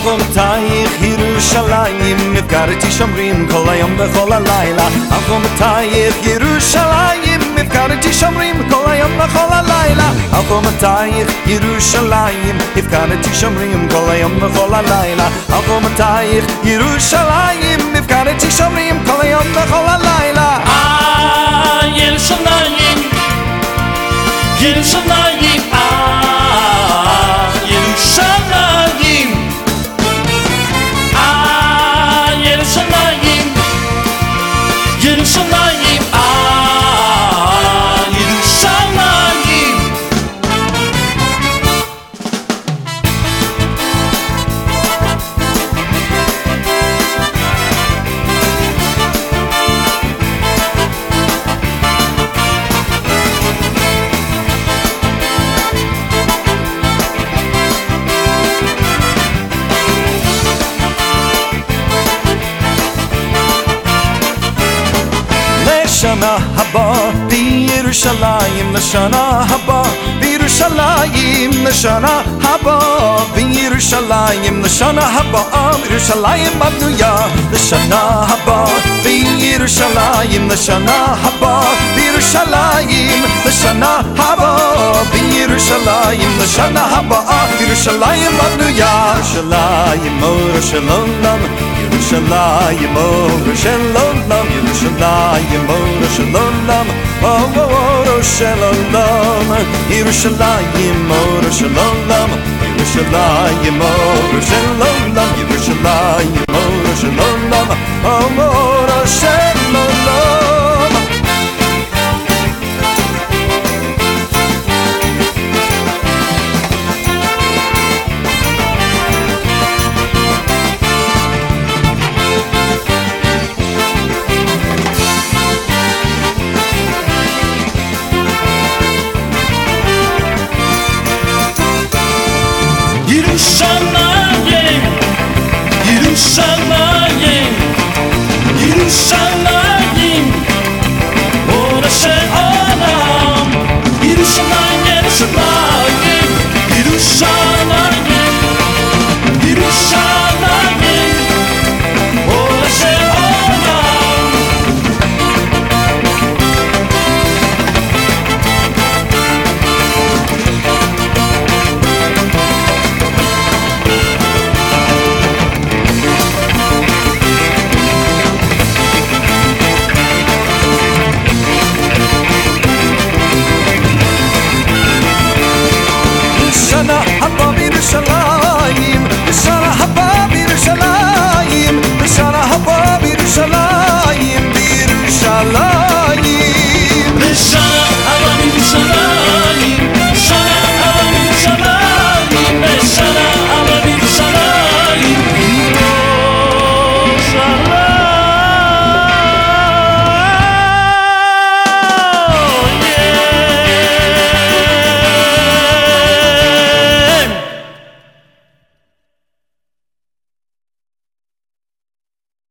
חומותייך ירושלים הפקרתי שומרים כל היום וכל הלילה על חומותייך ירושלים הפקרתי שומרים כל היום וכל הלילה על חומותייך ירושלים הפקרתי שומרים כל היום וכל הלילה על חומותייך ירושלים הפקרתי שומרים כל היום וכל הלילה ירושלים ירושלים ירושלים ירושלים ירושלים ירושלים לשנה הבאה בירושלים לשנה הבאה בירושלים לשנה הבאה בירושלים לשנה הבאה בירושלים הבנויה לשנה הבאה בירושלים לשנה הבאה בירושלים לשנה הבאה בירושלים לשנה הבאה בירושלים הבנויה ירושלים אור של עולם ירושלים אור של עולם ירושלים אור של עולם אור של עולם ירושלים אור של עולם ירושלים אור של עולם ירושלים אור של עולם אור של עולם